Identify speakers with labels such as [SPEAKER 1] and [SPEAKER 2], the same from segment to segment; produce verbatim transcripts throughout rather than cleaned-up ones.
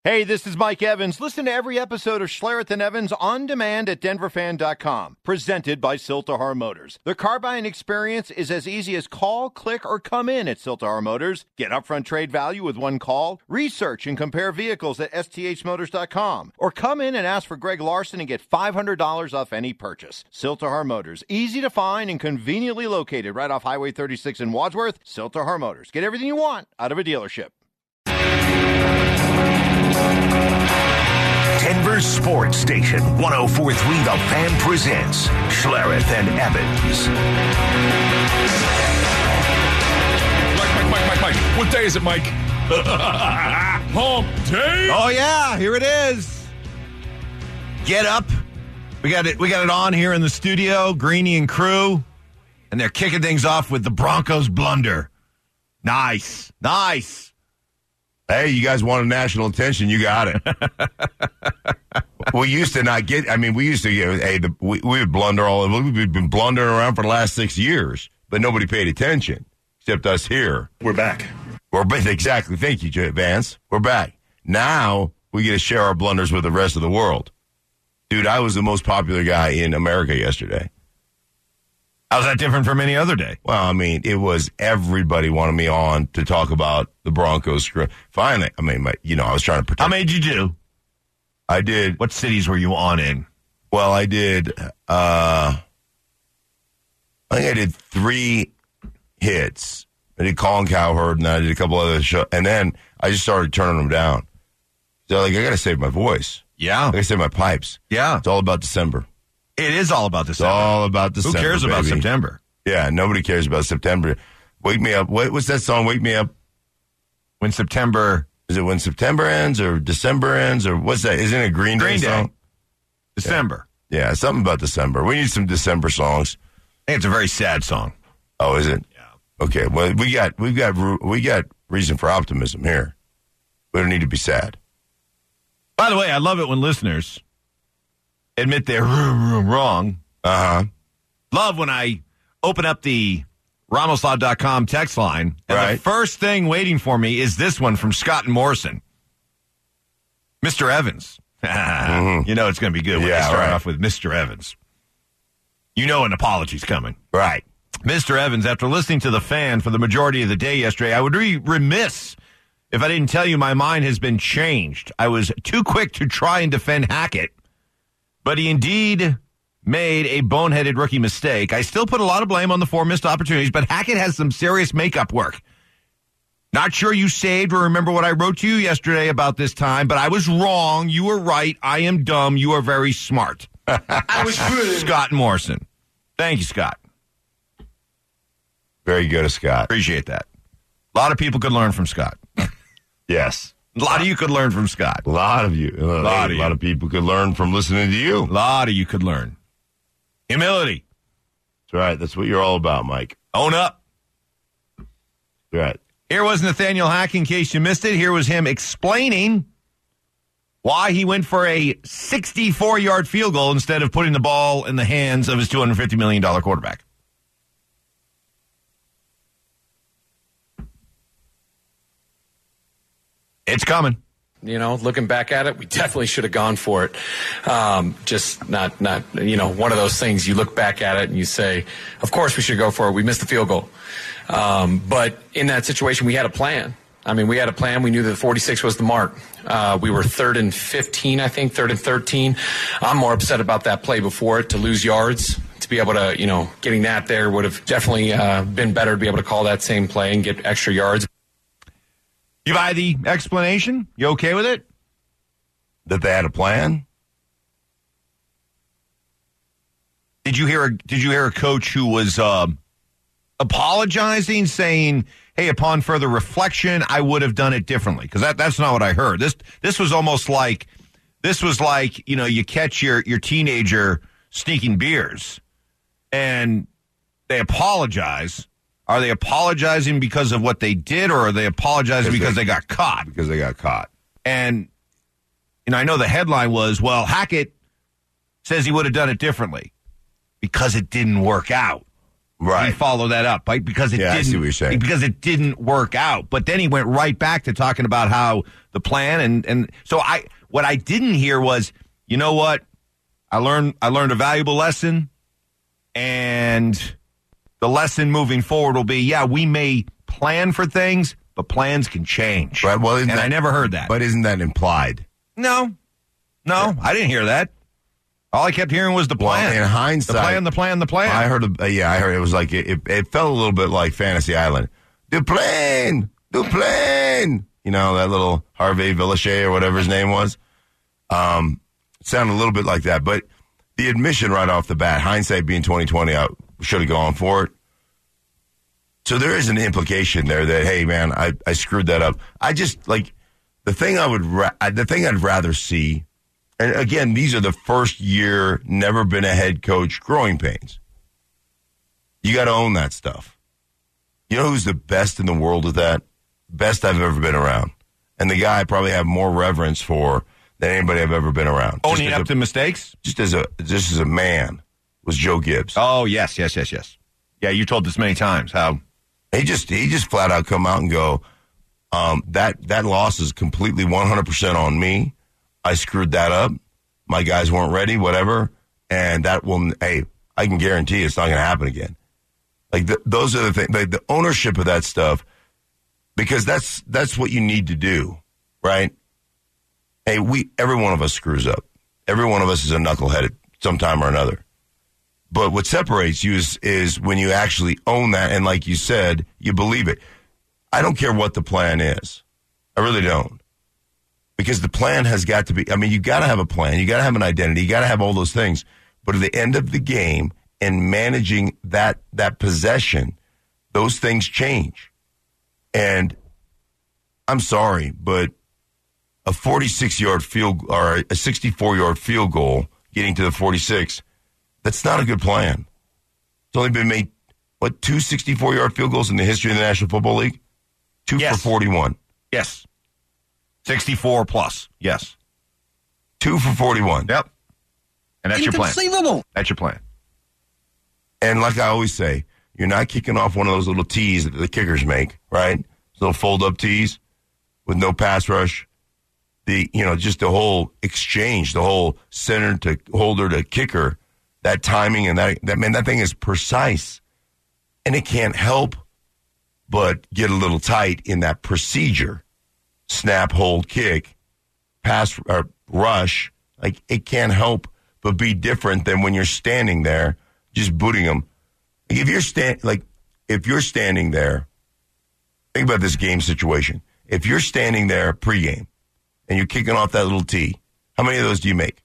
[SPEAKER 1] Hey, this is Mike Evans. Listen to every episode of Schlereth and Evans on demand at denver fan dot com. Presented by Siltahar Motors. The car buying experience is as easy as call, click, or come in at Siltahar Motors. Get upfront trade value with one call. Research and compare vehicles at S T H motors dot com. Or come in and ask for Greg Larson and get five hundred dollars off any purchase. Siltahar Motors. Easy to find and conveniently located right off Highway thirty-six in Wadsworth. Siltahar Motors. Get everything you want out of a dealership.
[SPEAKER 2] Denver Sports Station one oh four point three The Fan presents Schlereth and Evans.
[SPEAKER 3] Mike, Mike, Mike, Mike, Mike. What day is it, Mike? Hump day.
[SPEAKER 4] Oh yeah, here it is. Get up. We got it. We got it on here in the studio. Greeny and crew, and they're kicking things off with the Broncos blunder. Nice, nice.
[SPEAKER 5] Hey, you guys wanted national attention. You got it. We used to not get, I mean, we used to get, hey, the, we, we would blunder all over. We've been blundering around for the last six years, but nobody paid attention except us here.
[SPEAKER 3] We're back.
[SPEAKER 5] We're back. Exactly. Thank you, Jay Vance. We're back. Now we get to share our blunders with the rest of the world. Dude, I was the most popular guy in America yesterday.
[SPEAKER 4] How's that different from any other day?
[SPEAKER 5] Well, I mean, it was everybody wanted me on to talk about the Broncos. Finally, I mean, my, you know, I was trying to protect.
[SPEAKER 4] How many did you do?
[SPEAKER 5] I did.
[SPEAKER 4] What cities were you on in?
[SPEAKER 5] Well, I did, uh, I think I did three hits. I did Colin Cowherd, and then I did a couple other shows, and then I just started turning them down. So, like, I got to save my voice.
[SPEAKER 4] Yeah.
[SPEAKER 5] I got to save my pipes.
[SPEAKER 4] Yeah.
[SPEAKER 5] It's all about December.
[SPEAKER 4] It is all about December.
[SPEAKER 5] It's all about December.
[SPEAKER 4] Who cares about
[SPEAKER 5] baby.
[SPEAKER 4] September?
[SPEAKER 5] Yeah, nobody cares about September. Wake me up. What, what's that song? Wake me up.
[SPEAKER 4] When September.
[SPEAKER 5] Is it when September ends or December ends or what's that? Isn't it a Green Day,
[SPEAKER 4] Green Day.
[SPEAKER 5] song?
[SPEAKER 4] December.
[SPEAKER 5] Yeah. yeah, something about December. We need some December songs.
[SPEAKER 4] I think it's a very sad song.
[SPEAKER 5] Oh, is it?
[SPEAKER 4] Yeah.
[SPEAKER 5] Okay. Well, we got we got we got reason for optimism here. We don't need to be sad.
[SPEAKER 4] By the way, I love it when listeners admit they're wrong.
[SPEAKER 5] Uh huh.
[SPEAKER 4] Love when I open up the Ramoslaw dot com text line, and
[SPEAKER 5] right.
[SPEAKER 4] the first thing waiting for me is this one from Scott and Morrison. Mister Evans. Mm-hmm. You know it's going to be good when
[SPEAKER 5] yeah,
[SPEAKER 4] they start
[SPEAKER 5] right.
[SPEAKER 4] off with Mister Evans. You know an apology's coming.
[SPEAKER 5] Right.
[SPEAKER 4] Mister Evans, after listening to The Fan for the majority of the day yesterday, I would be remiss if I didn't tell you my mind has been changed. I was too quick to try and defend Hackett, but he indeed made a boneheaded rookie mistake. I still put a lot of blame on the four missed opportunities, but Hackett has some serious makeup work. Not sure you saved or remember what I wrote to you yesterday about this time, but I was wrong. You were right. I am dumb. You are very smart.
[SPEAKER 3] I was good.
[SPEAKER 4] Scott Morrison. Thank you, Scott.
[SPEAKER 5] Very good, Scott.
[SPEAKER 4] Appreciate that. A lot of people could learn from Scott.
[SPEAKER 5] Yes.
[SPEAKER 4] A lot of you could learn from Scott.
[SPEAKER 5] A lot of you. A lot,
[SPEAKER 4] lot
[SPEAKER 5] a
[SPEAKER 4] of
[SPEAKER 5] lot
[SPEAKER 4] you.
[SPEAKER 5] of people could learn from listening to you.
[SPEAKER 4] A lot of you could learn. Humility.
[SPEAKER 5] That's right. That's what you're all about, Mike.
[SPEAKER 4] Own up.
[SPEAKER 5] That's right.
[SPEAKER 4] Here was Nathaniel Hackett, in case you missed it. Here was him explaining why he went for a sixty-four-yard field goal instead of putting the ball in the hands of his two hundred fifty million dollars quarterback. It's coming.
[SPEAKER 6] You know, looking back at it, we definitely should have gone for it. Um, just not, not, you know, one of those things you look back at it and you say, of course we should go for it. We missed the field goal. Um, but in that situation, we had a plan. I mean, we had a plan. We knew that forty-six was the mark. Uh, we were third and fifteen, I think, third and thirteen. I'm more upset about that play before it, to lose yards. To be able to, you know, getting that there would have definitely uh, been better to be able to call that same play and get extra yards.
[SPEAKER 4] You buy the explanation? You okay with it?
[SPEAKER 5] That they had a plan?
[SPEAKER 4] Did you hear a, did you hear a coach who was um, apologizing, saying, hey, upon further reflection, I would have done it differently? Because that, that's not what I heard. This this was almost like, this was like, you know, you catch your, your teenager sneaking beers, and they apologize. Are they apologizing because of what they did, or are they apologizing because, because they, they got caught?
[SPEAKER 5] Because they got caught.
[SPEAKER 4] And, you know, I know the headline was, well, Hackett says he would have done it differently because it didn't work out.
[SPEAKER 5] Right.
[SPEAKER 4] He followed that up, right? Because it
[SPEAKER 5] Yeah, I
[SPEAKER 4] didn't
[SPEAKER 5] see what you're saying.
[SPEAKER 4] because it didn't work out. But then he went right back to talking about how the plan and and so I what I didn't hear was, you know what? I learned I learned a valuable lesson, and the lesson moving forward will be, yeah, we may plan for things, but plans can change.
[SPEAKER 5] Right. Well, isn't
[SPEAKER 4] and
[SPEAKER 5] that-
[SPEAKER 4] I never heard that.
[SPEAKER 5] But isn't that implied?
[SPEAKER 4] No, no, I didn't hear that. All I kept hearing was the
[SPEAKER 5] Well,
[SPEAKER 4] plan.
[SPEAKER 5] in hindsight,
[SPEAKER 4] the plan, the plan, the plan.
[SPEAKER 5] I heard, a, yeah, I heard it was like it, it, it felt a little bit like Fantasy Island. The plane, the plane. You know that little Harvey Villachet or whatever his name was. Um, it sounded a little bit like that, but the admission right off the bat, hindsight being twenty twenty, I should have gone for it. So there is an implication there that, hey, man, I, I screwed that up. I just like the thing I would ra- the thing I'd rather see. And again, these are the first year, never been a head coach, growing pains. You got to own that stuff. You know who's the best in the world at that? Best I've ever been around. And the guy I probably have more reverence for than anybody I've ever been around.
[SPEAKER 4] Owning
[SPEAKER 5] Just as
[SPEAKER 4] up
[SPEAKER 5] a-
[SPEAKER 4] to mistakes?
[SPEAKER 5] Just as a just as a man was Joe Gibbs.
[SPEAKER 4] Oh, yes, yes, yes, yes. Yeah, you told this many times how.
[SPEAKER 5] He just he just flat out come out and go, um, that that loss is completely one hundred percent on me. I screwed that up. My guys weren't ready, whatever. And that will, hey, I can guarantee it's not going to happen again. Like, the, those are the things, like the ownership of that stuff, because that's that's what you need to do, right? Hey, we, every one of us screws up. Every one of us is a knucklehead at some time or another. But what separates you is, is when you actually own that, and like you said, you believe it. I don't care what the plan is. I really don't. Because the plan has got to be, I mean, you got to have a plan. You got to have an identity. You got to have all those things. But at the end of the game and managing that, that possession, those things change. And I'm sorry, but a forty-six-yard field or a sixty-four-yard field goal getting to the forty-six, that's not a good plan. It's only been made, what, two sixty-four-yard field goals in the history of the National Football League? Two
[SPEAKER 4] Yes.
[SPEAKER 5] for forty-one.
[SPEAKER 4] Yes. sixty-four plus. Yes.
[SPEAKER 5] Two for forty-one.
[SPEAKER 4] Yep. And that's your plan.
[SPEAKER 7] Inconceivable.
[SPEAKER 4] That's your plan.
[SPEAKER 5] And like I always say, you're not kicking off one of those little tees that the kickers make, right? Those little fold-up tees with no pass rush. The, you know, just the whole exchange, the whole center to holder to kicker, that timing and that, that man, that thing is precise. And it can't help but get a little tight in that procedure. Snap, hold, kick, pass, or rush. Like, it can't help but be different than when you're standing there just booting them. Like if you're stand, like if you're standing there, think about this game situation. If you're standing there pregame and you're kicking off that little tee, how many of those do you make?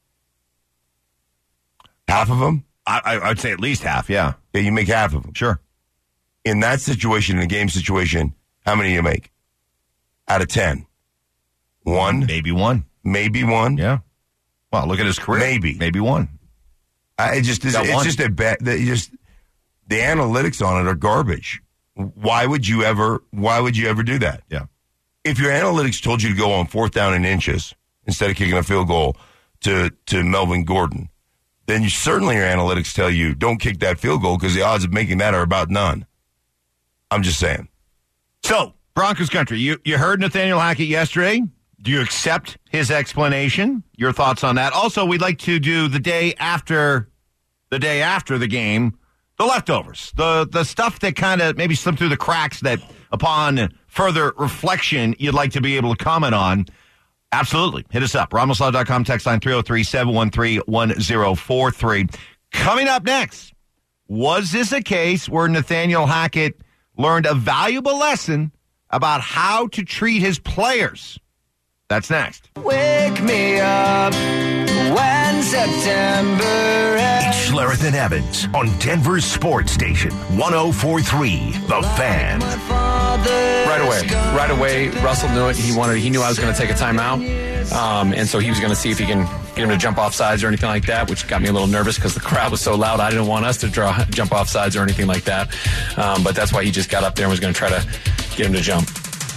[SPEAKER 5] Half of them?
[SPEAKER 4] I, I, I'd say at least half, yeah.
[SPEAKER 5] Yeah, you make half of them.
[SPEAKER 4] Sure.
[SPEAKER 5] In that situation, in a game situation, how many do you make? Out of ten? One?
[SPEAKER 4] Maybe one.
[SPEAKER 5] Maybe one?
[SPEAKER 4] Yeah. Well, look at his career.
[SPEAKER 5] Maybe.
[SPEAKER 4] Maybe one.
[SPEAKER 5] I, it just it's,
[SPEAKER 4] Got
[SPEAKER 5] it's
[SPEAKER 4] one.
[SPEAKER 5] just a bad. The, just the analytics on it are garbage. Why would you ever? Why would you ever do that?
[SPEAKER 4] Yeah.
[SPEAKER 5] If your analytics told you to go on fourth down and inches instead of kicking a field goal to to Melvin Gordon, then you, certainly your analytics tell you don't kick that field goal because the odds of making that are about none. I'm just saying.
[SPEAKER 4] So, Broncos country, you, you heard Nathaniel Hackett yesterday. Do you accept his explanation? Your thoughts on that? Also, we'd like to do the day after the day after the game, the leftovers, the the stuff that kind of maybe slipped through the cracks that upon further reflection you'd like to be able to comment on. Absolutely. Hit us up. Ramos Law dot com, text line three oh three, seven one three, one oh four three. Coming up next, was this a case where Nathaniel Hackett learned a valuable lesson about how to treat his players? That's next.
[SPEAKER 7] Wake me up when September ends.
[SPEAKER 2] It's Schlereth and Evans on Denver's sports station, one oh four three The Fan.
[SPEAKER 6] Right away, right away, Russell knew it. He wanted, he knew I was going to take a timeout, um, and so he was going to see if he can get him to jump off sides or anything like that, which got me a little nervous because the crowd was so loud. I didn't want us to draw jump off sides or anything like that, um, but that's why he just got up there and was going to try to get him to jump.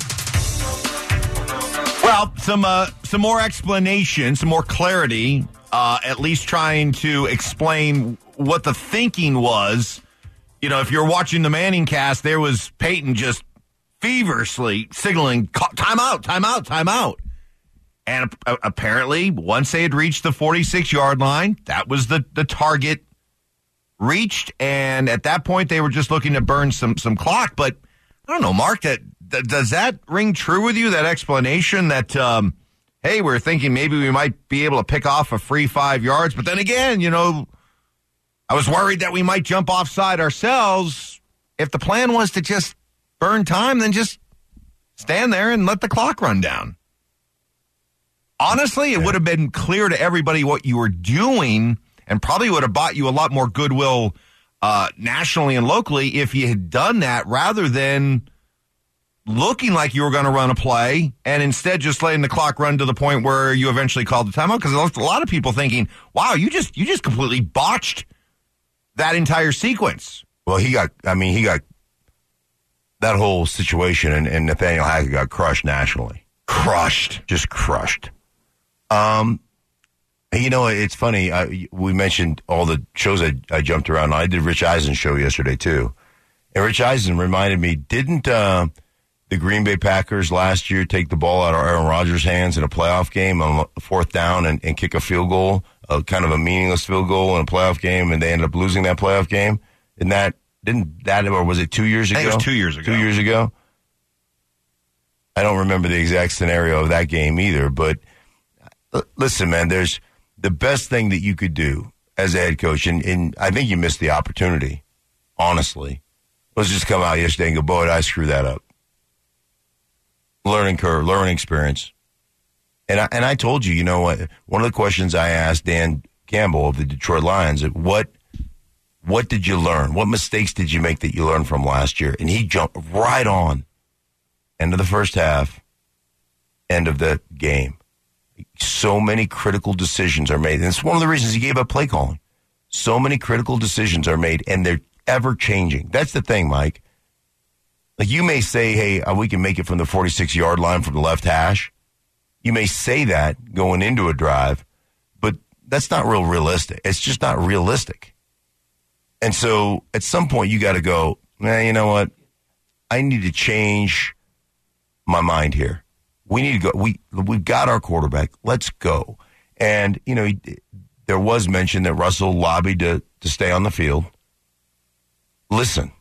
[SPEAKER 4] Well, some uh, some more explanation, some more clarity, uh, at least trying to explain what the thinking was you know, if you're watching the Manning cast, there was Peyton just feverishly signaling, timeout, timeout, timeout. And uh, apparently, once they had reached the forty-six-yard line, that was the, the target reached. And at that point, they were just looking to burn some, some clock. But I don't know, Mark, that, that does that ring true with you, that explanation that, um, hey, we're thinking maybe we might be able to pick off a free five yards. But then again, you know, I was worried that we might jump offside ourselves. If the plan was to just burn time, then just stand there and let the clock run down. Honestly, it would have been clear to everybody what you were doing and probably would have bought you a lot more goodwill uh, nationally and locally if you had done that rather than looking like you were going to run a play and instead just letting the clock run to the point where you eventually called the timeout. Because a lot of people thinking, wow, you just you just completely botched that entire sequence.
[SPEAKER 5] Well, he got, I mean, he got that whole situation, and, and Nathaniel Hackett got crushed nationally. Crushed. Just crushed. Um, you know, it's funny. I, we mentioned all the shows I, I jumped around. I did Rich Eisen's show yesterday, too. And Rich Eisen reminded me, didn't uh, the Green Bay Packers last year take the ball out of Aaron Rodgers' hands in a playoff game on fourth down and, and kick a field goal, a kind of a meaningless field goal in a playoff game, and they ended up losing that playoff game? And that, didn't that, or was it two years ago?
[SPEAKER 4] I think it was two years ago.
[SPEAKER 5] Two years ago? I don't remember the exact scenario of that game either, but listen, man, there's the best thing that you could do as a head coach, and, and I think you missed the opportunity, honestly. Let's just come out yesterday and go, boy, did I screw that up. Learning curve, learning experience. And I, and I told you, you know what, one of the questions I asked Dan Campbell of the Detroit Lions, what what did you learn? What mistakes did you make that you learned from last year? And he jumped right on. End of the first half, end of the game. So many critical decisions are made. And it's one of the reasons he gave up play calling. So many critical decisions are made, and they're ever changing. That's the thing, Mike. Like, you may say, hey, we can make it from the forty-six-yard line from the left hash. You may say that going into a drive, but that's not real realistic. It's just not realistic. And so at some point you got to go, man, you know what? I need to change my mind here. We need to go. We, we've got our quarterback. Let's go. And, you know, he, there was mention that Russell lobbied to, to stay on the field. Listen,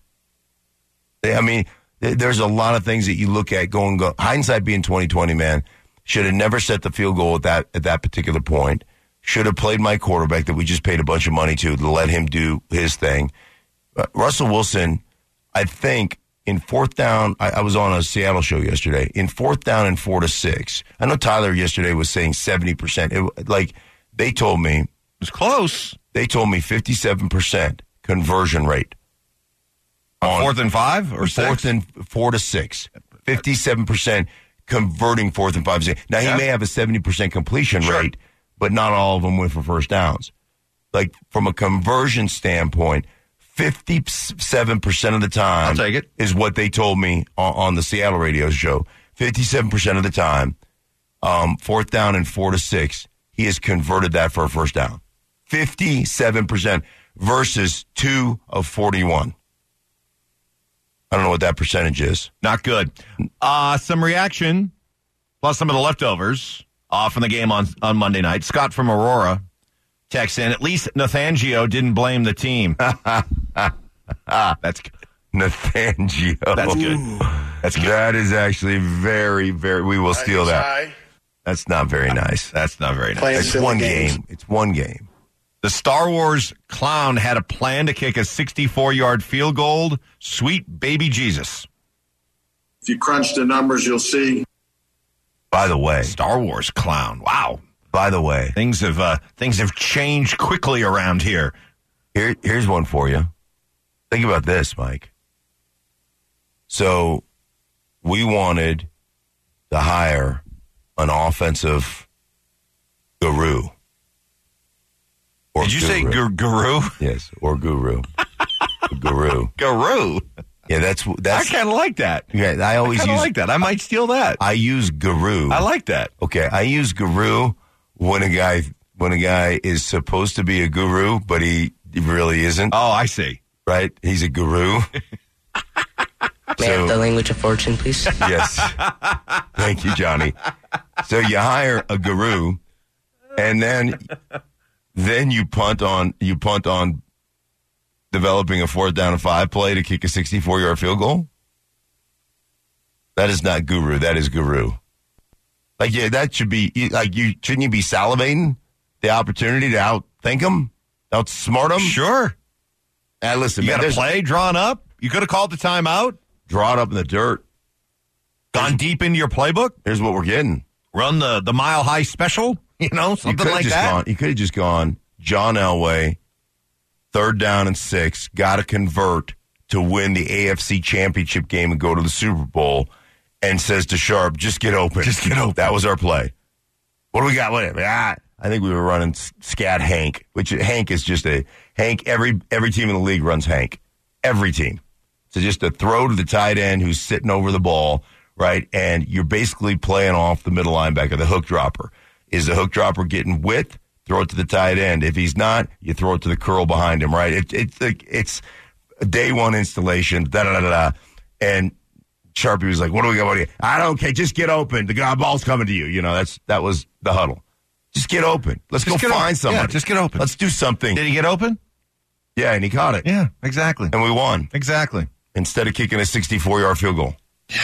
[SPEAKER 5] I mean, there's a lot of things that you look at going, go, hindsight being twenty twenty, man, should have never set the field goal at that, at that particular point. Should have played my quarterback that we just paid a bunch of money to to let him do his thing. Uh, Russell Wilson, I think, in fourth down, I, I was on a Seattle show yesterday. In fourth down and four to six, I know Tyler yesterday was saying seventy percent. It, like, they told me. It
[SPEAKER 4] was close.
[SPEAKER 5] They told me fifty-seven percent conversion rate.
[SPEAKER 4] On,
[SPEAKER 5] on
[SPEAKER 4] fourth and five or six?
[SPEAKER 5] Fourth and four to six. fifty-seven percent converting fourth and five. Now, yeah. He may have a seventy percent completion
[SPEAKER 4] sure.
[SPEAKER 5] rate, but not all of them went for first downs. Like, from a conversion standpoint, fifty-seven percent of the time
[SPEAKER 4] I'll take it.
[SPEAKER 5] is what they told me on, on the Seattle radio show. fifty-seven percent of the time, um, fourth down and four to six, he has converted that for a first down. fifty-seven percent versus two of forty-one. I don't know what that percentage is.
[SPEAKER 4] Not good. Uh, some reaction, plus some of the leftovers uh, from the game on, on Monday night. Scott from Aurora texts in, at least Nathangio didn't blame the team. That's good.
[SPEAKER 5] Nathangio.
[SPEAKER 4] That's good. That's good.
[SPEAKER 5] That is actually very, very, we will steal that. That's not very nice.
[SPEAKER 4] That's not very nice.
[SPEAKER 5] It's one game. It's one game.
[SPEAKER 4] The Star Wars clown had a plan to kick a sixty-four-yard field goal. Sweet baby Jesus.
[SPEAKER 8] If you crunch the numbers, you'll see.
[SPEAKER 5] By the way,
[SPEAKER 4] Star Wars clown. Wow.
[SPEAKER 5] By the way,
[SPEAKER 4] things have uh, things have changed quickly around here.
[SPEAKER 5] Here, here's one for you. Think about this, Mike. So, we wanted to hire an offensive guru. Or
[SPEAKER 4] Did you
[SPEAKER 5] guru.
[SPEAKER 4] say gu- guru?
[SPEAKER 5] Yes, or guru. Guru.
[SPEAKER 4] Guru.
[SPEAKER 5] Yeah, that's that's.
[SPEAKER 4] I kind of like that.
[SPEAKER 5] Yeah, I always
[SPEAKER 4] I
[SPEAKER 5] use
[SPEAKER 4] like that. I might steal that.
[SPEAKER 5] I use guru.
[SPEAKER 4] I like that.
[SPEAKER 5] Okay, I use guru when a guy when a guy is supposed to be a guru, but he really isn't.
[SPEAKER 4] Oh, I see.
[SPEAKER 5] right? He's a guru.
[SPEAKER 9] May I have the language of fortune, please?
[SPEAKER 5] Yes. Thank you, Johnny. So you hire a guru, and then then you punt on you punt on developing a fourth down and five play to kick a sixty-four-yard field goal? That is not guru. That is guru. Like, yeah, that should be, like, you shouldn't you be salivating the opportunity to outthink them? Outsmart them?
[SPEAKER 4] Sure.
[SPEAKER 5] Now, listen,
[SPEAKER 4] You
[SPEAKER 5] man,
[SPEAKER 4] got a
[SPEAKER 5] there's-
[SPEAKER 4] play drawn up? You could have called the timeout,
[SPEAKER 5] draw it up in the dirt.
[SPEAKER 4] gone deep into your playbook,
[SPEAKER 5] Here's what we're getting.
[SPEAKER 4] run the, the mile high special, you know,
[SPEAKER 5] You
[SPEAKER 4] something
[SPEAKER 5] could have
[SPEAKER 4] like
[SPEAKER 5] just
[SPEAKER 4] that.
[SPEAKER 5] gone. You could have just gone. John Elway, third down and six, got to convert to win the A F C Championship game and go to the Super Bowl, and says to Sharp, "Just get open.
[SPEAKER 4] Just get open."
[SPEAKER 5] That was our play. What do we got? What? Ah, I think we were running Scat Hank, which Hank is just a Hank. Every every team in the league runs Hank. Every team. So just a throw to the tight end who's sitting over the ball, right? And you're basically playing off the middle linebacker, the hook dropper. Is the hook dropper getting width? Throw it to the tight end. If he's not, you throw it to the curl behind him, right? It, it's like it's a day one installation. Da da da da. da. And Sharpie was like, "What do we got? What do you? I don't care. Just get open. The guy ball's coming to you. You know that's that was the huddle. Just get open. Let's
[SPEAKER 4] Just
[SPEAKER 5] go
[SPEAKER 4] get
[SPEAKER 5] find
[SPEAKER 4] open.
[SPEAKER 5] somebody.
[SPEAKER 4] Yeah, just get open.
[SPEAKER 5] Let's do something."
[SPEAKER 4] Did he get open?
[SPEAKER 5] Yeah, and he caught it.
[SPEAKER 4] Yeah, exactly.
[SPEAKER 5] And we won
[SPEAKER 4] Exactly.
[SPEAKER 5] instead of kicking a sixty-four-yard field goal.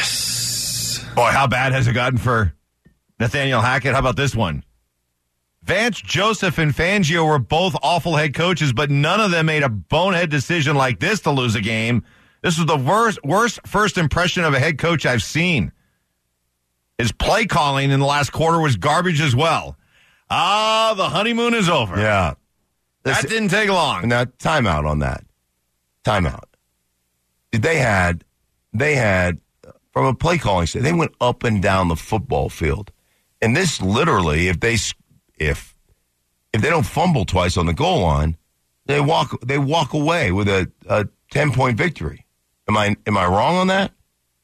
[SPEAKER 4] Boy, how bad has it gotten for Nathaniel Hackett? How about this one? Vance Joseph and Fangio were both awful head coaches, but none of them made a bonehead decision like this to lose a game. This was the worst, worst first impression of a head coach I've seen. His play calling in the last quarter was garbage as well. Ah, the honeymoon is over.
[SPEAKER 5] Yeah.
[SPEAKER 4] That
[SPEAKER 5] This-
[SPEAKER 4] didn't take long.
[SPEAKER 5] Now, timeout on that. Timeout. They had, they had, from a play calling state, they went up and down the football field. And this literally, if they, if, if they don't fumble twice on the goal line, they walk, they walk away with a, a ten point victory. Am I, am I wrong on that?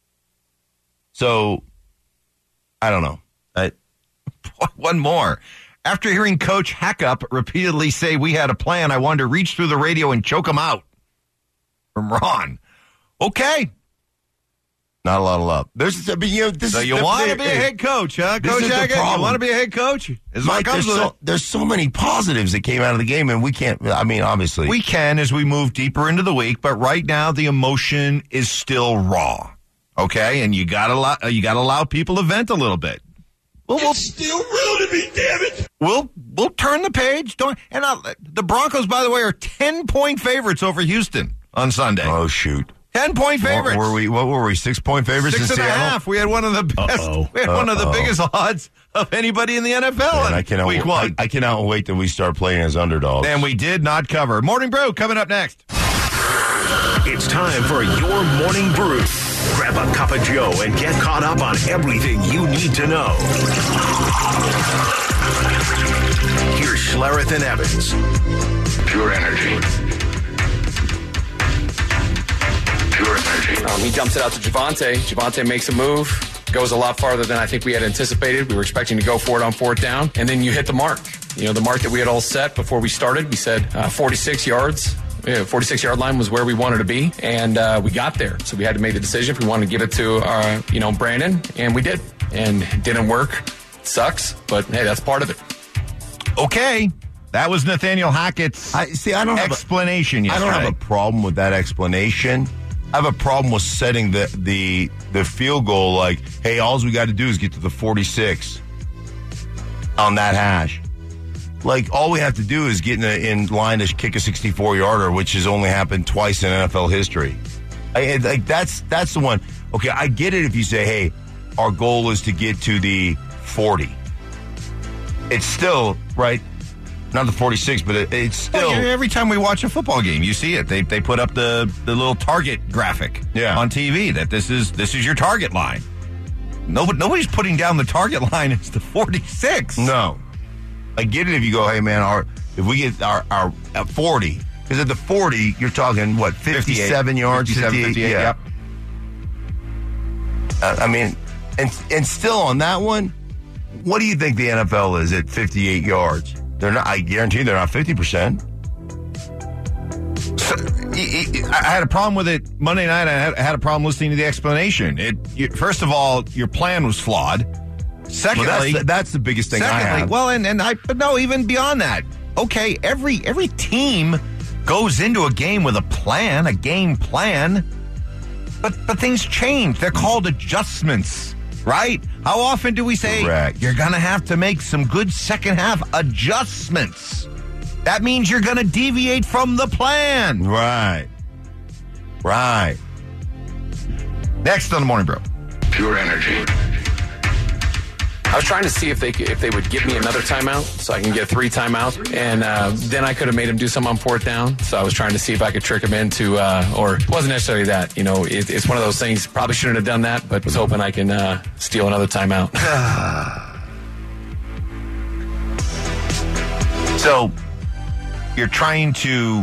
[SPEAKER 5] So, I don't know. I,
[SPEAKER 4] One more. After hearing Coach Hackup repeatedly say we had a plan, I wanted to reach through the radio and choke him out. From Ron. Okay.
[SPEAKER 5] not a lot of love. There's, but you know, this
[SPEAKER 4] So
[SPEAKER 5] is
[SPEAKER 4] you
[SPEAKER 5] the-
[SPEAKER 4] want to be a
[SPEAKER 5] hey,
[SPEAKER 4] head coach, huh,
[SPEAKER 5] this
[SPEAKER 4] Coach
[SPEAKER 5] is the
[SPEAKER 4] Hackett? You
[SPEAKER 5] problem.
[SPEAKER 4] want to be a head coach? Is what
[SPEAKER 5] Mike,
[SPEAKER 4] comes
[SPEAKER 5] there's
[SPEAKER 4] with
[SPEAKER 5] so,
[SPEAKER 4] it.
[SPEAKER 5] there's so many positives that came out of the game, and we can't. I mean, obviously,
[SPEAKER 4] We can as we move deeper into the week, but right now the emotion is still raw. Okay, and you gotta allow, you gotta allow people to vent a little bit. Well, we'll
[SPEAKER 3] Still real to me, damn it.
[SPEAKER 4] we'll we'll turn the page. Don't and I'll, the Broncos, by the way, are ten point favorites over Houston on Sunday.
[SPEAKER 5] oh shoot,
[SPEAKER 4] ten point favorites.
[SPEAKER 5] What were we? What were we? Six point favorites
[SPEAKER 4] Six
[SPEAKER 5] in
[SPEAKER 4] and a
[SPEAKER 5] Seattle.
[SPEAKER 4] half. We had one of the best.
[SPEAKER 3] Uh-oh.
[SPEAKER 4] We had one of the
[SPEAKER 5] Uh-oh.
[SPEAKER 4] biggest odds of anybody in the N F L
[SPEAKER 5] Man,
[SPEAKER 4] in
[SPEAKER 5] I cannot.
[SPEAKER 4] week
[SPEAKER 5] I,
[SPEAKER 4] one.
[SPEAKER 5] I cannot wait till we start playing as underdogs.
[SPEAKER 4] and we did not cover. Morning Brew coming up next.
[SPEAKER 2] It's time for your morning brew. Grab a cup of Joe and get caught up on everything you need to know. Here's Schlereth and Evans. Pure energy. Pure energy.
[SPEAKER 6] Um, he dumps it out to Javonte. Javonte makes a move, goes a lot farther than I think we had anticipated. We were expecting to go for it on fourth down, and then you hit the mark. You know, the mark that we had all set before we started. We said uh, forty-six yards. Yeah, forty-six yard line was where we wanted to be, and uh, we got there. So we had to make the decision if we wanted to give it to, uh, you know, Brandon, and we did. And it didn't work. Sucks, but hey, that's part of it.
[SPEAKER 4] Okay, that was Nathaniel Hackett's
[SPEAKER 5] I see. I don't have a-
[SPEAKER 4] explanation
[SPEAKER 5] I
[SPEAKER 4] yesterday.
[SPEAKER 5] don't have a problem with that explanation. I have a problem with setting the the the field goal like, hey, all we got to do is get to the forty-six on that hash. Like, all we have to do is get in, a, in line to kick a sixty-four yarder, which has only happened twice in N F L history. I, like that's that's the one. Okay, I get it if you say, hey, our goal is to get to the forty. It's still right. Not the forty-six, but it, it's still.
[SPEAKER 4] Well, every time we watch a football game, you see it. They they put up the, the little target graphic
[SPEAKER 5] Yeah.
[SPEAKER 4] on T V that this is this is your target line. Nobody, nobody's putting down the target line. It's the forty-six.
[SPEAKER 5] No. I get it if you go, hey, man, our if we get our, our at forty, because at the forty, you're talking, what, fifty-seven yards?
[SPEAKER 4] fifty-seven,
[SPEAKER 5] fifty-eight,
[SPEAKER 4] fifty-eight,
[SPEAKER 5] yeah.
[SPEAKER 4] yep.
[SPEAKER 5] Uh, I mean, and and still on that one, what do you think the N F L is at fifty-eight yards? They're not. I guarantee they're not fifty percent.
[SPEAKER 4] So, I had a problem with it Monday night. I had, I had a problem listening to the explanation. It, you, first of all, your plan was flawed. Secondly,
[SPEAKER 5] well, that's, the, that's the biggest thing
[SPEAKER 4] secondly,
[SPEAKER 5] I have.
[SPEAKER 4] Well, and, and I, but no, even beyond that. Okay, every every team goes into a game with a plan, a game plan, but but things change. They're called adjustments, right? How often do we say
[SPEAKER 5] Correct.
[SPEAKER 4] You're going to have to make some good second half adjustments? That means you're going to deviate from the plan.
[SPEAKER 5] Right. Right.
[SPEAKER 4] Next on the Morning Brew.
[SPEAKER 2] Pure energy.
[SPEAKER 6] I was trying to see if they could, if they would give me another timeout so I can get three timeouts, and uh, then I could have made him do something on fourth down. So I was trying to see if I could trick him into, uh, or it wasn't necessarily that. You know, it, it's one of those things. Probably shouldn't have done that, but was hoping I can uh, steal another timeout.
[SPEAKER 4] So you're trying to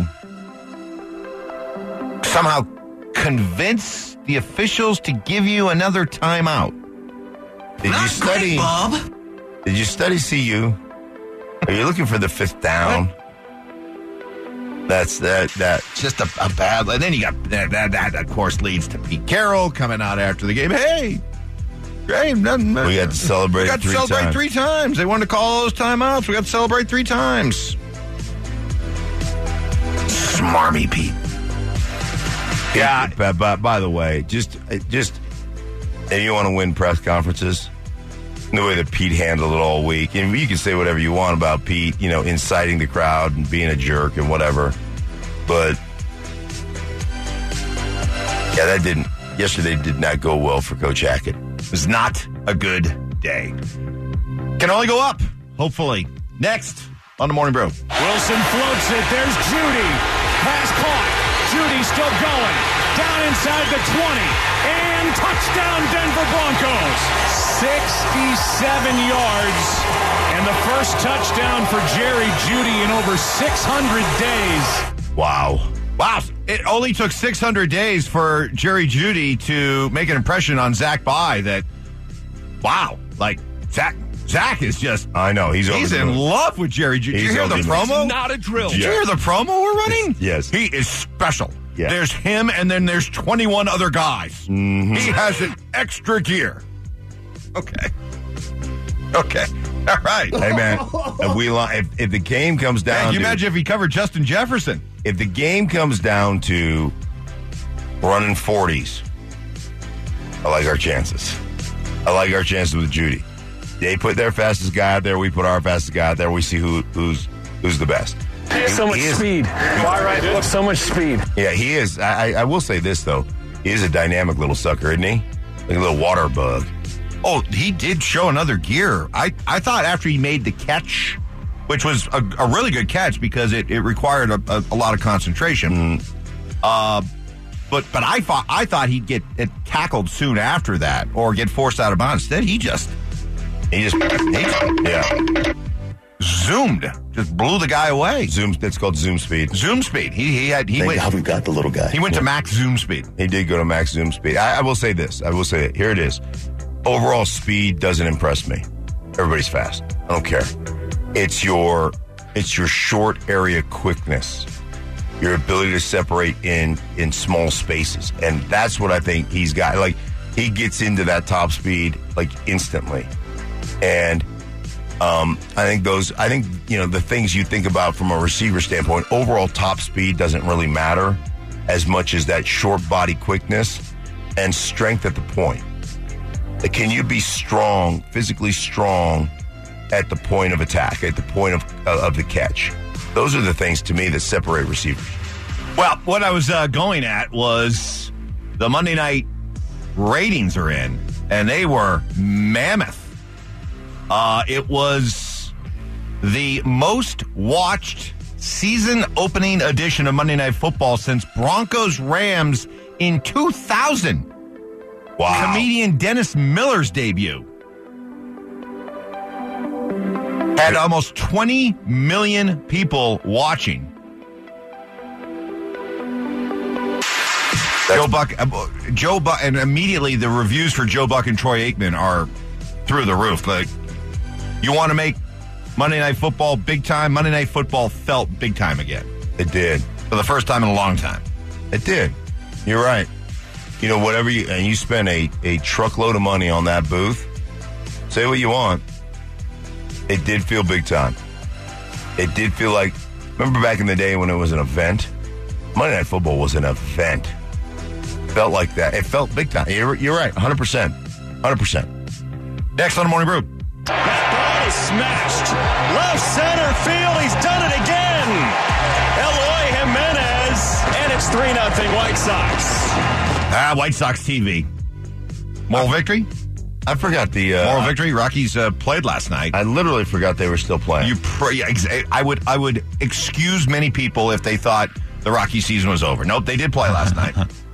[SPEAKER 4] somehow convince the officials to give you another timeout.
[SPEAKER 5] Did
[SPEAKER 4] Not
[SPEAKER 5] you study,
[SPEAKER 4] great, Bob.
[SPEAKER 5] Did you study C U? Are you looking for the fifth down?
[SPEAKER 4] What?
[SPEAKER 5] That's that. That
[SPEAKER 4] Just a, a bad. And then you got that, that. That of course leads to Pete Carroll coming out after the game. Hey, hey, nothing,
[SPEAKER 5] we got to celebrate.
[SPEAKER 4] we got
[SPEAKER 5] three
[SPEAKER 4] to celebrate
[SPEAKER 5] times.
[SPEAKER 4] three times. They wanted to call those timeouts. We got to celebrate three times. Smarmy Pete.
[SPEAKER 5] Yeah. By, by, by the way, just just. And you want to win press conferences? The way that Pete handled it all week. And you can say whatever you want about Pete, you know, inciting the crowd and being a jerk and whatever. But, yeah, that didn't, yesterday did not go well for Coach Hackett.
[SPEAKER 4] It was not a good day. Can only go up, hopefully. Next on the Morning Brew.
[SPEAKER 10] Wilson floats it. There's Judy. Pass caught. Judy still going. Down inside the twenty. And touchdown Denver Broncos. sixty-seven yards. And the first touchdown for Jerry Judy in over six hundred days.
[SPEAKER 5] Wow.
[SPEAKER 4] Wow. It only took six hundred days for Jerry Judy to make an impression on Zach Bye that, wow, like, Zach Zach is just,
[SPEAKER 5] I know. He's,
[SPEAKER 4] he's
[SPEAKER 5] over
[SPEAKER 4] in
[SPEAKER 5] the moon.
[SPEAKER 4] love with Jerry Judy. Did you
[SPEAKER 5] He's
[SPEAKER 4] hear the
[SPEAKER 5] over the moon.
[SPEAKER 4] promo?
[SPEAKER 10] Not a drill.
[SPEAKER 4] Did you hear the promo we're running?
[SPEAKER 5] Yes.
[SPEAKER 4] He is special.
[SPEAKER 5] Yeah.
[SPEAKER 4] There's him, and then there's twenty-one other guys.
[SPEAKER 5] Mm-hmm.
[SPEAKER 4] He has an extra gear. Okay. Okay. All right.
[SPEAKER 5] Hey, man, if, we, li- if, if the game comes down
[SPEAKER 4] Man, can you
[SPEAKER 5] to...
[SPEAKER 4] imagine if he covered Justin Jefferson?
[SPEAKER 5] If the game comes down to running forties, I like our chances. I like our chances with Judy. They put their fastest guy out there. We put our fastest guy out there. We see who who's who's the best.
[SPEAKER 6] So much
[SPEAKER 5] He is-
[SPEAKER 6] speed. Far right foot, so much speed.
[SPEAKER 5] Yeah, he is. I, I will say this, though. He is a dynamic little sucker, isn't he? Like a little water bug.
[SPEAKER 4] Oh, he did show another gear. I, I thought after he made the catch, which was a, a really good catch because it, it required a, a, a lot of concentration.
[SPEAKER 5] Mm.
[SPEAKER 4] Uh, but but I thought I thought he'd get it tackled soon after that or get forced out of bounds. Instead, he just
[SPEAKER 5] He just,
[SPEAKER 4] he,
[SPEAKER 5] yeah.
[SPEAKER 4] zoomed, just blew the guy away.
[SPEAKER 5] Zoom, that's called zoom speed.
[SPEAKER 4] Zoom speed. He he had he
[SPEAKER 5] Thank
[SPEAKER 4] went.
[SPEAKER 5] God we got the little guy.
[SPEAKER 4] He went to max zoom speed.
[SPEAKER 5] He did go to max zoom speed. I, I will say this. I will say it. Here it is. Overall speed doesn't impress me. Everybody's fast. I don't care. It's your it's your short area quickness, your ability to separate in in small spaces, and that's what I think he's got. Like he gets into that top speed like instantly, and um, I think those. I think you know the things you think about from a receiver standpoint. Overall top speed doesn't really matter as much as that short body quickness and strength at the point. Can you be strong, physically strong, at the point of attack, at the point of uh, of the catch? Those are the things to me that separate receivers.
[SPEAKER 4] Well, what I was uh, going at was the Monday night ratings are in, and they were mammoth. Uh, it was the most watched season opening edition of Monday Night Football since Broncos Rams in two thousand.
[SPEAKER 5] Wow.
[SPEAKER 4] Comedian Dennis Miller's debut. Had almost twenty million people watching. Joe Buck, uh, Joe Buck, and immediately the reviews for Joe Buck and Troy Aikman are through the roof. Like, you want to make Monday Night Football big time? Monday Night Football felt big time again.
[SPEAKER 5] It did.
[SPEAKER 4] for the first time in a long time.
[SPEAKER 5] It did. You're right. You know, whatever you, and you spend a, a truckload of money on that booth, say what you want. It did feel big time. It did feel like, remember back in the day when it was an event? Monday Night Football was an event. Felt like that. It felt big time. You're, you're right, one hundred percent. one hundred percent.
[SPEAKER 4] Next on the Morning Brew.
[SPEAKER 10] That ball is smashed. Left center field. He's done it again. Eloy Jimenez. And it's three nothing White Sox.
[SPEAKER 4] Ah, White Sox T V. Moral victory?
[SPEAKER 5] I forgot the... Uh,
[SPEAKER 4] Moral victory. Rockies uh, played last night.
[SPEAKER 5] I literally forgot they were still playing.
[SPEAKER 4] You pr- yeah, ex- I would I would excuse many people if they thought the Rocky season was over. Nope, they did play last night.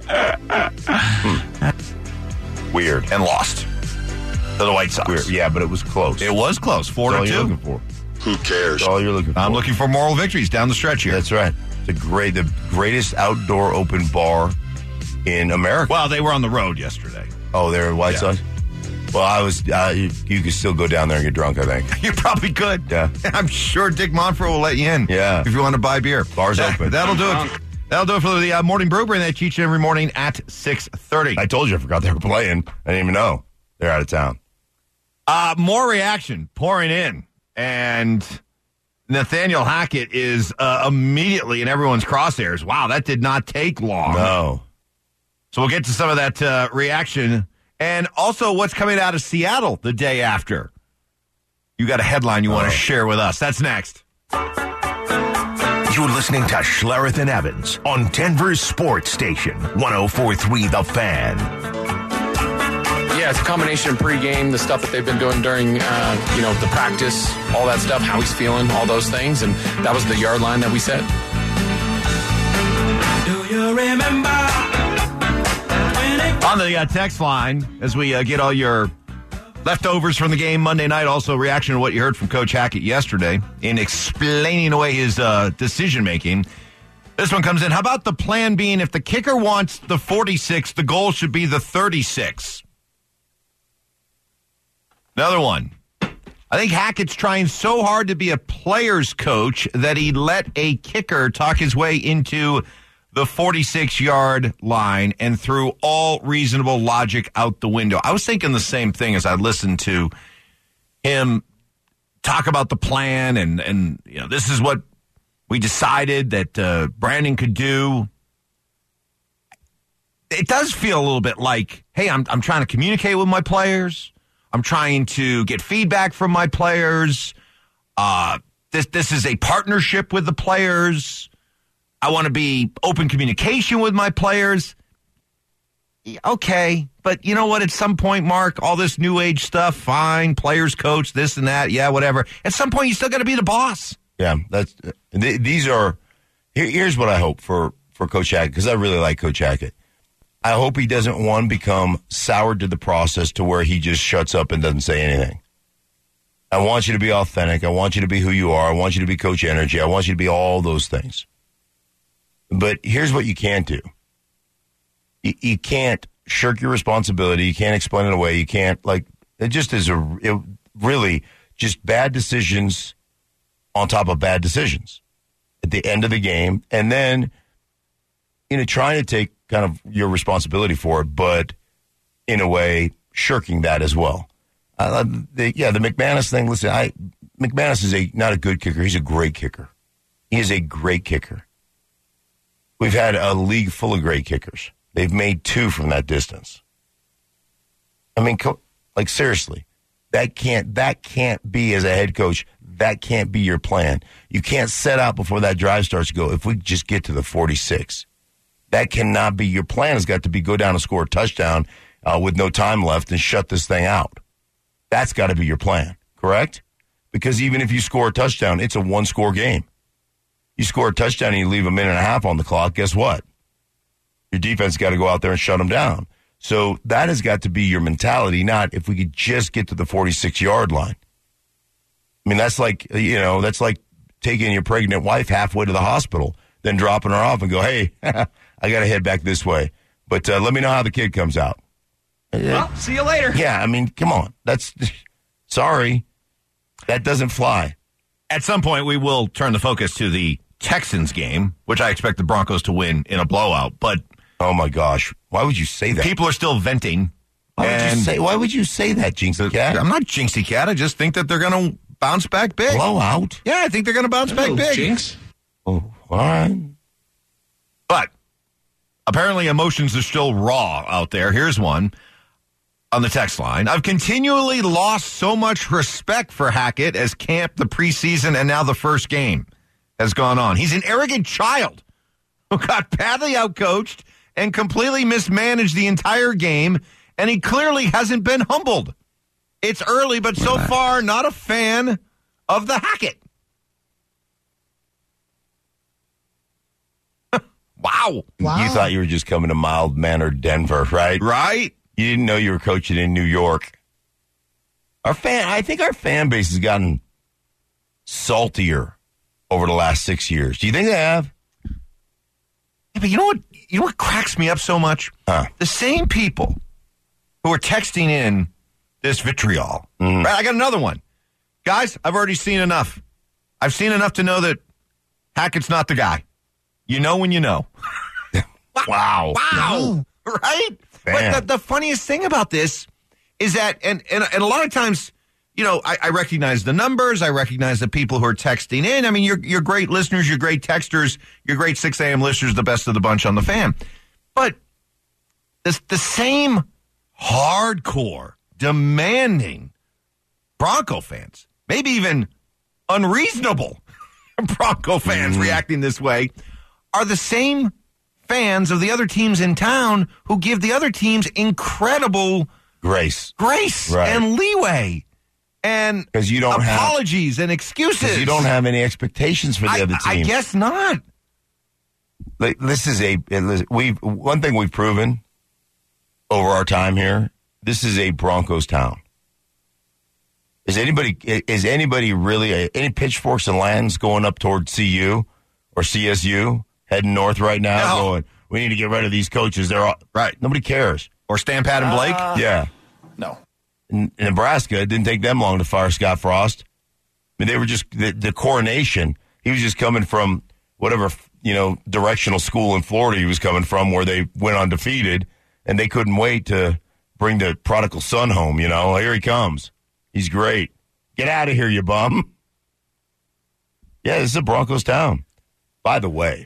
[SPEAKER 5] hmm. Weird.
[SPEAKER 4] And lost to the White Sox.
[SPEAKER 5] Weird. Yeah, but it was close.
[SPEAKER 4] It was close. Four
[SPEAKER 5] That's
[SPEAKER 4] to
[SPEAKER 5] all
[SPEAKER 4] two.
[SPEAKER 5] You're looking for.
[SPEAKER 8] Who cares?
[SPEAKER 5] That's all you're looking for.
[SPEAKER 4] I'm looking for moral victories down the stretch here.
[SPEAKER 5] That's right. The great, the greatest outdoor open bar in America.
[SPEAKER 4] Well, they were on the road yesterday.
[SPEAKER 5] Oh, they're in White
[SPEAKER 4] Yeah.
[SPEAKER 5] Sox? Well, I was. Uh, you, you could still go down there and get drunk, I think.
[SPEAKER 4] You probably could.
[SPEAKER 5] Yeah.
[SPEAKER 4] I'm sure Dick Monfort will let you in.
[SPEAKER 5] Yeah.
[SPEAKER 4] If you want to buy beer.
[SPEAKER 5] Bar's
[SPEAKER 4] that,
[SPEAKER 5] open.
[SPEAKER 4] That'll do it. That'll do it for the uh, Morning Brew. Bring that each and every morning at six thirty.
[SPEAKER 5] I told you I forgot they were playing. I didn't even know. They're out of town.
[SPEAKER 4] Uh, more reaction pouring in. And Nathaniel Hackett is uh, immediately in everyone's crosshairs. Wow, that did not take long.
[SPEAKER 5] No.
[SPEAKER 4] So we'll get to some of that uh, reaction. And also what's coming out of Seattle the day after. You got a headline you want to
[SPEAKER 5] Oh.
[SPEAKER 4] share with us. That's next.
[SPEAKER 2] You're listening to Schlereth and Evans on Denver's Sports Station, one oh four point three The Fan.
[SPEAKER 6] Yeah, it's a combination of pregame, the stuff that they've been doing during, uh, you know, the practice, all that stuff, how he's feeling, all those things, and that was the yard line that we set.
[SPEAKER 7] Do you remember?
[SPEAKER 4] On the uh, text line, as we uh, get all your leftovers from the game Monday night, also reaction to what you heard from Coach Hackett yesterday in explaining away his uh, decision-making. This one comes in. How about the plan being if the kicker wants the forty-six, the goal should be the thirty-six? Another one. I think Hackett's trying so hard to be a player's coach that he let a kicker talk his way into the forty-six-yard line and threw all reasonable logic out the window. I was thinking the same thing as I listened to him talk about the plan and, and you know, this is what we decided that uh, Brandon could do. It does feel a little bit like, hey, I'm I'm trying to communicate with my players. I'm trying to get feedback from my players. Uh, this this is a partnership with the players. I want to be open communication with my players. Okay, but you know what? At some point, Mark, all this new age stuff, fine, players coach, this and that, yeah, whatever. At some point, you still got to be the boss.
[SPEAKER 5] Yeah, that's th- these are. Here, here's what I hope for for Coach Hackett, because I really like Coach Hackett. I hope he doesn't, one, become soured to the process to where he just shuts up and doesn't say anything. I want you to be authentic. I want you to be who you are. I want you to be Coach Energy. I want you to be all those things. But here's what you can't do. You, you can't shirk your responsibility. You can't explain it away. You can't, like, it just is a, it really just bad decisions on top of bad decisions at the end of the game. And then, you know, trying to take kind of your responsibility for it, but in a way, shirking that as well. Uh, the, yeah, the McManus thing, listen, I McManus is a not a good kicker. He's a great kicker. He is a great kicker. We've had a league full of great kickers. They've made two from that distance. I mean, co- like, seriously, that can't that can't be, as a head coach, that can't be your plan. You can't set out before that drive starts to go, if we just get to the forty-six. That cannot be. Your plan has got to be go down and score a touchdown uh, with no time left and shut this thing out. That's got to be your plan, correct? Because even if you score a touchdown, it's a one-score game. You score a touchdown and you leave a minute and a half on the clock, guess what? Your defense got to go out there and shut them down. So that has got to be your mentality, not if we could just get to the forty-six-yard line. I mean, that's like, you know, that's like taking your pregnant wife halfway to the hospital, then dropping her off and go, hey, I got to head back this way. But uh, let me know how the kid comes out.
[SPEAKER 10] Well, see you later.
[SPEAKER 5] Yeah, I mean, come on. That's, sorry. That doesn't fly.
[SPEAKER 4] At some point, we will turn the focus to the Texans game, which I expect the Broncos to win in a blowout. But
[SPEAKER 5] oh my gosh, why would you say that?
[SPEAKER 4] People are still venting.
[SPEAKER 5] Why would
[SPEAKER 4] and
[SPEAKER 5] you say? Why would you say that, Jinxie Cat?
[SPEAKER 4] I'm not Jinxie Cat. I just think that they're going to bounce back big.
[SPEAKER 5] Blowout?
[SPEAKER 4] Yeah, I think they're going to bounce
[SPEAKER 6] Hello,
[SPEAKER 4] back big.
[SPEAKER 6] Jinx.
[SPEAKER 5] Oh, all right.
[SPEAKER 4] But apparently emotions are still raw out there. Here's one on the text line. I've continually lost so much respect for Hackett as camp, the preseason, and now the first game has gone on. He's an arrogant child who got badly outcoached and completely mismanaged the entire game, and he clearly hasn't been humbled. It's early, but so far, not a fan of the Hackett. Wow.
[SPEAKER 5] wow. You thought you were just coming to mild-mannered Denver, right?
[SPEAKER 4] Right.
[SPEAKER 5] You didn't know you were coaching in New York. Our fan, I think our fan base has gotten saltier over the last six years. Do you think they have?
[SPEAKER 4] Yeah, but you know what? You know what cracks me up so much?
[SPEAKER 5] Huh.
[SPEAKER 4] The same people who are texting in this vitriol. Mm. Right? I got another one. Guys, I've already seen enough. I've seen enough to know that Hackett's not the guy. You know when you know.
[SPEAKER 5] wow.
[SPEAKER 4] Wow. Right?
[SPEAKER 5] Man.
[SPEAKER 4] But the, the funniest thing about this is that, and, and, and a lot of times, you know, I, I recognize the numbers. I recognize the people who are texting in. I mean, you're, you're great listeners. You're great texters. You're great six a.m. listeners, the best of the bunch on the fan. But this, the same hardcore, demanding Bronco fans, maybe even unreasonable Bronco fans mm-hmm. reacting this way, are the same fans of the other teams in town who give the other teams incredible
[SPEAKER 5] grace,
[SPEAKER 4] grace
[SPEAKER 5] right.
[SPEAKER 4] and leeway. And
[SPEAKER 5] because you don't
[SPEAKER 4] apologies
[SPEAKER 5] have,
[SPEAKER 4] and excuses.
[SPEAKER 5] Because you don't have any expectations for the
[SPEAKER 4] I,
[SPEAKER 5] other team.
[SPEAKER 4] I guess not.
[SPEAKER 5] Like, this is a we've one thing we've proven over our time here. This is a Broncos town. Is anybody is anybody really a, any pitchforks and lands going up toward C U or C S U heading north right now?
[SPEAKER 4] No.
[SPEAKER 5] Going, we need to get rid of these coaches. They're all right. Nobody cares.
[SPEAKER 4] Or Stampad and Blake.
[SPEAKER 5] Uh, yeah.
[SPEAKER 6] No.
[SPEAKER 5] In Nebraska, it didn't take them long to fire Scott Frost. I mean, they were just the, the coronation. He was just coming from whatever, you know, directional school in Florida he was coming from, where they went undefeated, and they couldn't wait to bring the prodigal son home. You know, here he comes. He's great. Get out of here, you bum. Yeah, this is a Broncos town. By the way,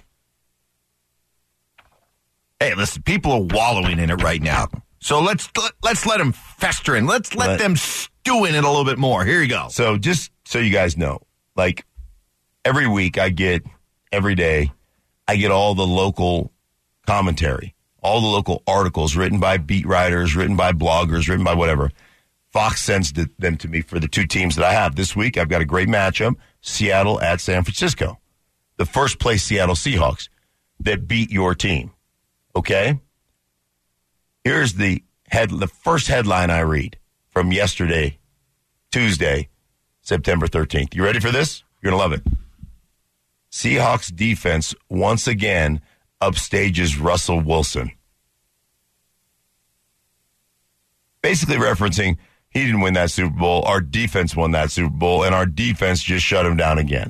[SPEAKER 4] hey, listen, people are wallowing in it right now. So let's let's let them fester in. Let's let, let them stew in it a little bit more. Here you go.
[SPEAKER 5] So just so you guys know, like every week I get, every day, I get all the local commentary, all the local articles written by beat writers, written by bloggers, written by whatever. Fox sends them to me for the two teams that I have. This week I've got a great matchup, Seattle at San Francisco. The first place Seattle Seahawks that beat your team. Okay? Here's the head, the first headline I read from yesterday, Tuesday, September thirteenth. You ready for this? You're going to love it. Seahawks defense once again upstages Russell Wilson. Basically referencing he didn't win that Super Bowl. Our defense won that Super Bowl, and our defense just shut him down again.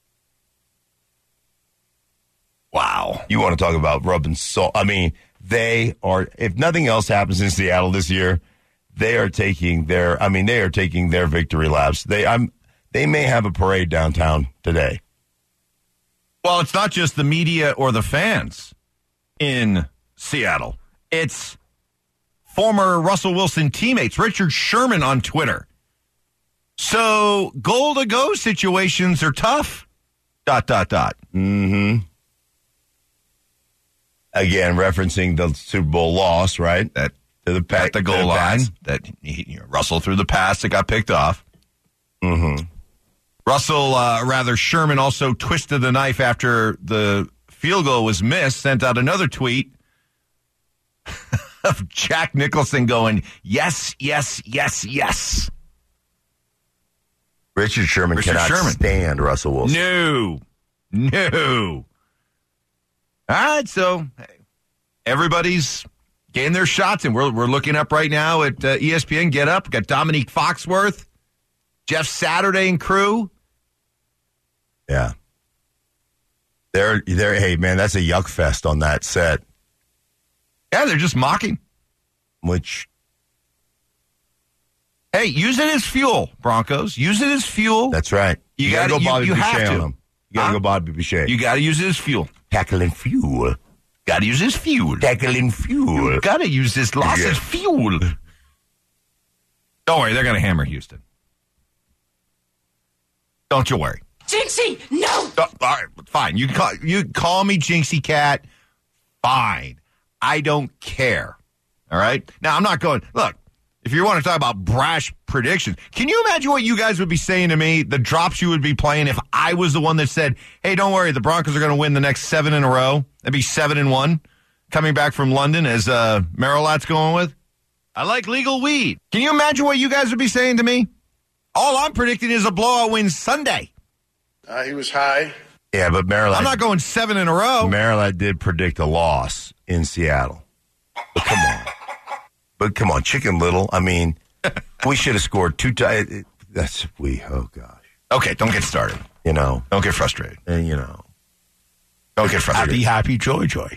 [SPEAKER 5] Wow. You want to talk about rubbing salt? I mean, they are, if nothing else happens in Seattle this year, they are taking their, I mean, they are taking their victory laps. They, I'm, they may have a parade downtown today.
[SPEAKER 4] Well, it's not just the media or the fans in Seattle. It's former Russell Wilson teammates, Richard Sherman on Twitter. So goal-to-go situations are tough. Dot, dot, dot.
[SPEAKER 5] Mm-hmm. Again, referencing the Super Bowl loss, right?
[SPEAKER 4] That
[SPEAKER 5] to the, pa-
[SPEAKER 4] at the goal
[SPEAKER 5] the
[SPEAKER 4] line.
[SPEAKER 5] pass.
[SPEAKER 4] That he, you know, Russell threw the pass that got picked off.
[SPEAKER 5] Mm-hmm.
[SPEAKER 4] Russell, uh, rather, Sherman also twisted the knife after the field goal was missed, sent out another tweet of Jack Nicholson going, yes, yes, yes, yes.
[SPEAKER 5] Richard Sherman
[SPEAKER 4] Richard
[SPEAKER 5] cannot
[SPEAKER 4] Sherman.
[SPEAKER 5] stand Russell Wilson.
[SPEAKER 4] No. No. All right, so everybody's getting their shots, and we're we're looking up right now at uh, E S P N Get Up. Got Dominique Foxworth, Jeff Saturday and crew.
[SPEAKER 5] Yeah. They're, they're, hey, man, that's a yuck fest on that set.
[SPEAKER 4] Yeah, they're just mocking.
[SPEAKER 5] Which,
[SPEAKER 4] hey, use it as fuel, Broncos. Use it as fuel.
[SPEAKER 5] That's right.
[SPEAKER 4] You,
[SPEAKER 5] You, gotta,
[SPEAKER 4] gotta
[SPEAKER 5] go Bobby
[SPEAKER 4] you, you
[SPEAKER 5] Boucher
[SPEAKER 4] have
[SPEAKER 5] on
[SPEAKER 4] to.
[SPEAKER 5] them. You gotta
[SPEAKER 4] Huh?
[SPEAKER 5] go Bobby Boucher.
[SPEAKER 4] You got to use it as fuel.
[SPEAKER 5] Tackling fuel.
[SPEAKER 4] Got to use it as fuel.
[SPEAKER 5] Tackling fuel.
[SPEAKER 4] You got to use this loss
[SPEAKER 5] Yeah.
[SPEAKER 4] as fuel. Don't worry, they're going to hammer Houston. Don't you worry.
[SPEAKER 11] Jinxie, no!
[SPEAKER 4] Oh, all right, fine. You call you call me Jinxie Cat. Fine. I don't care. All right. Now I'm not going. Look, if you want to talk about brash predictions, can you imagine what you guys would be saying to me? The drops you would be playing if I was the one that said, "Hey, don't worry, the Broncos are going to win the next seven in a row." That'd be seven and one, coming back from London as uh, Marilat's going with. I like legal weed. Can you imagine what you guys would be saying to me? All I'm predicting is a blowout win Sunday.
[SPEAKER 8] Uh, he was high.
[SPEAKER 5] Yeah, but Marilat.
[SPEAKER 4] I'm not going seven in a row.
[SPEAKER 5] Marilat did predict a loss in Seattle. But come on. But come on, Chicken Little. I mean, we should have scored two times. That's we. Oh gosh.
[SPEAKER 4] Okay, don't get started.
[SPEAKER 5] You know.
[SPEAKER 4] Don't get frustrated.
[SPEAKER 5] And you know.
[SPEAKER 4] Don't get frustrated.
[SPEAKER 5] Happy, happy, joy, joy.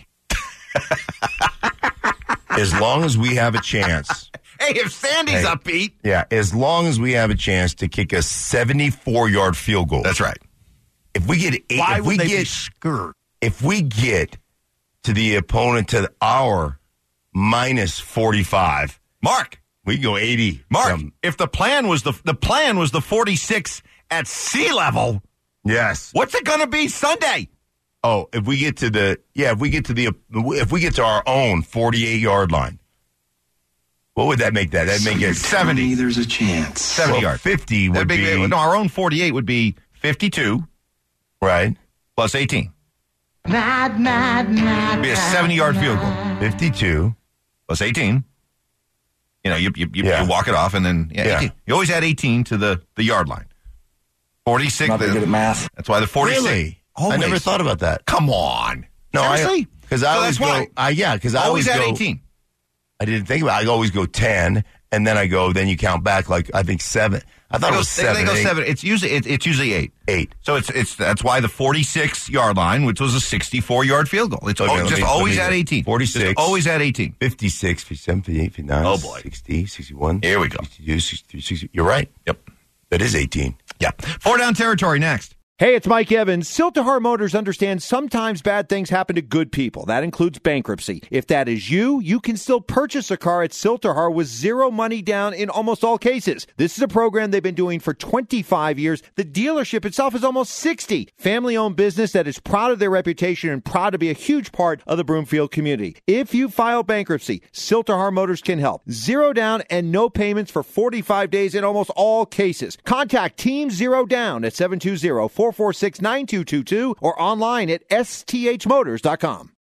[SPEAKER 5] As long as we have a chance.
[SPEAKER 4] Hey, if Sandy's
[SPEAKER 5] Hey.
[SPEAKER 4] upbeat.
[SPEAKER 5] Yeah, as long as we have a chance to kick a seventy-four yard field goal.
[SPEAKER 4] That's right.
[SPEAKER 5] If we get eight,
[SPEAKER 4] Why
[SPEAKER 5] if
[SPEAKER 4] would
[SPEAKER 5] we
[SPEAKER 4] they
[SPEAKER 5] get
[SPEAKER 4] be scared?
[SPEAKER 5] if we get to the opponent to our minus forty-five,
[SPEAKER 4] Mark,
[SPEAKER 5] we go eighty.
[SPEAKER 4] Mark,
[SPEAKER 5] Um,
[SPEAKER 4] if the plan was the the plan was the forty-six at sea level,
[SPEAKER 5] yes.
[SPEAKER 4] what's it going to be Sunday?
[SPEAKER 5] Oh, if we get to the yeah, if we get to the if we get to our own forty-eight yard line, what would that make that? That make it
[SPEAKER 4] seventy.
[SPEAKER 8] There's a chance.
[SPEAKER 4] seventy
[SPEAKER 5] well,
[SPEAKER 4] yards.
[SPEAKER 5] fifty would
[SPEAKER 4] That'd be,
[SPEAKER 5] be
[SPEAKER 4] no, our own forty-eight would be fifty-two
[SPEAKER 5] right.
[SPEAKER 4] plus eighteen.
[SPEAKER 11] Mad, mad, mad.
[SPEAKER 4] It'd be a seventy-yard field goal
[SPEAKER 5] Fifty-two.
[SPEAKER 4] plus eighteen. You know, you you, you,
[SPEAKER 5] Yeah.
[SPEAKER 4] you walk it off, and then yeah,
[SPEAKER 5] Yeah.
[SPEAKER 4] eighteen. You always add eighteen to the, the yard line. forty-six.
[SPEAKER 8] Not very good at math.
[SPEAKER 4] That's why the forty-six.
[SPEAKER 5] Really? I
[SPEAKER 4] Always.
[SPEAKER 5] never thought about that.
[SPEAKER 4] Come on.
[SPEAKER 5] No,
[SPEAKER 4] Seriously?
[SPEAKER 5] because I,
[SPEAKER 4] So
[SPEAKER 5] always
[SPEAKER 4] that's
[SPEAKER 5] go.
[SPEAKER 4] why.
[SPEAKER 5] I yeah, because I
[SPEAKER 4] Always
[SPEAKER 5] always
[SPEAKER 4] at
[SPEAKER 5] go.
[SPEAKER 4] eighteen.
[SPEAKER 5] I didn't think about it. I always go ten, and then I go, then you count back like, I think seven. I thought
[SPEAKER 4] They
[SPEAKER 5] it
[SPEAKER 4] go,
[SPEAKER 5] was
[SPEAKER 4] they-
[SPEAKER 5] seven.
[SPEAKER 4] they go
[SPEAKER 5] eight.
[SPEAKER 4] seven. It's usually it, it's usually eight.
[SPEAKER 5] Eight.
[SPEAKER 4] So it's it's that's why the forty-six yard line, which was a sixty-four yard field goal. It's
[SPEAKER 5] Okay,
[SPEAKER 4] al-
[SPEAKER 5] let
[SPEAKER 4] just
[SPEAKER 5] me- let
[SPEAKER 4] always
[SPEAKER 5] me-
[SPEAKER 4] at eighteen.
[SPEAKER 5] forty-six.
[SPEAKER 4] Just always at eighteen.
[SPEAKER 5] fifty-six, fifty-seven, fifty-eight, fifty-nine,
[SPEAKER 4] Oh, boy.
[SPEAKER 5] sixty, sixty-one.
[SPEAKER 4] Here we go.
[SPEAKER 5] sixty-two, sixty-three, sixty. You're right.
[SPEAKER 4] Yep.
[SPEAKER 5] That is eighteen.
[SPEAKER 4] Yeah. Four down territory next.
[SPEAKER 1] Hey, it's Mike Evans. Siltahar Motors understands sometimes bad things happen to good people. That includes bankruptcy. If that is you, you can still purchase a car at Siltahar with zero money down in almost all cases. This is a program they've been doing for twenty-five years. The dealership itself is almost sixty. Family-owned business that is proud of their reputation and proud to be a huge part of the Broomfield community. If you file bankruptcy, Siltahar Motors can help. Zero down and no payments for forty-five days in almost all cases. Contact Team Zero Down at seven two zero, four four six, nine two two two or online at s t h motors dot com.